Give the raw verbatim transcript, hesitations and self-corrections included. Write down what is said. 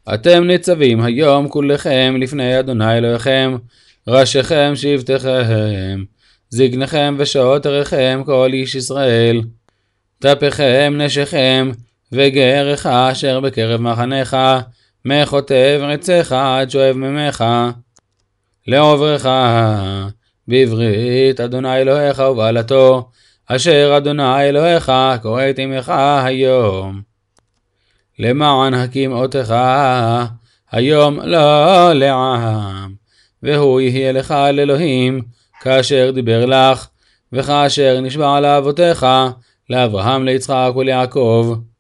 אתם ניצבים היום כולכם לפני אדוני אלוהיכם, ראשיכם שבטיכם, זקניכם ושוטריכם כל איש ישראל, טפיכם נשיכם, וגרך אשר בקרב מחניך, מחוטב רציך עד שואב ממך, לעוברך, בברית אדוני אלוהיך ובעלתו, אשר אדוני אלוהיך כורת עמך היום. למען הקמעותך היום לא לעם, והוא יהיה לך לאלוהים, כאשר דיבר לך, וכאשר נשבע לאבותיך, לאברהם ליצחק וליעקב.